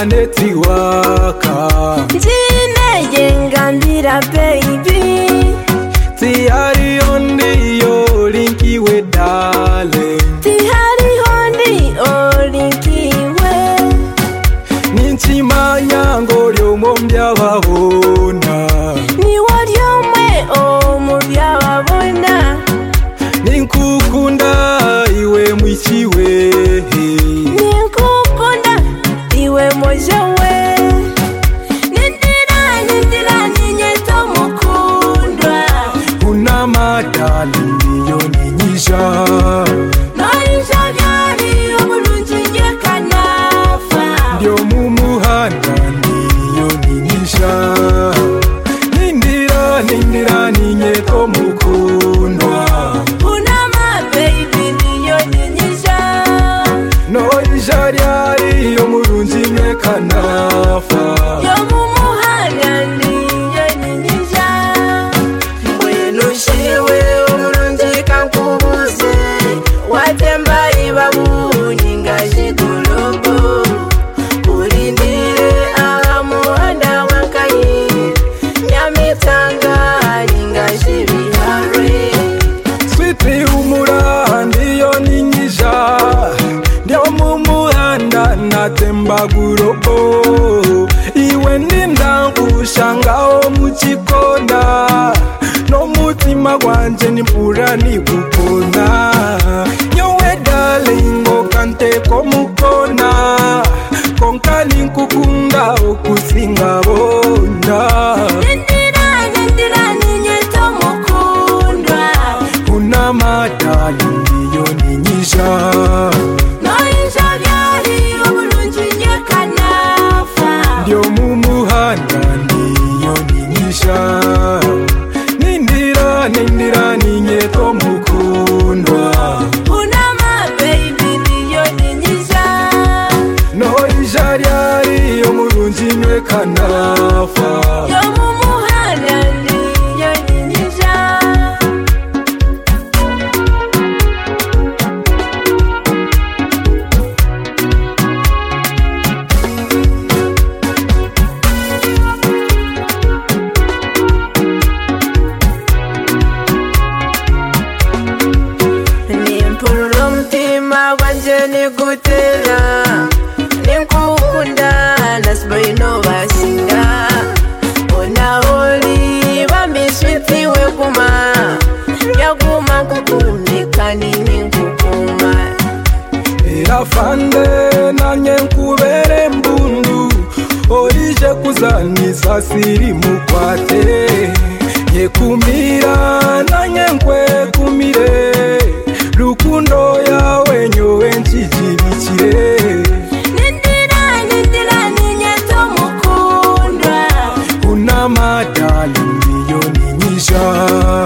neti waka Jine jengandira baby Tihari hondi yo linki we dale Tihari hondi o linki we Ninchimanya ngoryo mombya babona Ni waryo mwe o mubya babona Ninkukunda iwe mwichiwe Ninkukunda iwe mojawe Nindira ninyeto mukundwa Una madali ndiyo ninyisha Noisha byari obulungi nyekanafa Ndiyo mumuhanda ndiyo ninyisha Nindira ninyeto mukundwa Noisha ryari yo murunzi nyekanafa Yo mumuhanda ndiyo ninyisha Wenu shiwe umurunzi kankubuze Watemba ibabu nyinga shigulobo Urindire aha muhanda wankayi Nyamitanga nyinga shibihare Switi umura ndiyo ninyisha Ndiyo mumuhanda natemba gurobo Iwe ndinda nkushangao muchikona No mutima gwanje nimpura nigukona Nyowe darling okanteko mukona Konka ninkukunda okusinga bona Nindira ninyeto mukundwa Una madali ndiyo ninyisha Noisha byari obulungi nyekanafa Ndiyo mumuhanda ndiyo ninyisha Nindira ninyeto mukundwa Unama baby ndiyo ninyisha Noisha ryari yo murunzi nyekanafa Yo mumuhanda ndiyo ninyisha Nimpurura umutima wanje nigutera Ninkukunda nasibaye no basinga Ona oli bambiswiti we kuma Yaguma nkukundika ninkukuma Irafande nanye nkubere mbundu Orije kuzanisa siri mukwate Yekumira nanye nkwekumire Rukundo yawe nyowe nchijibikire Nindira ninyeto mukundwa Una madali ndiyo ninyisha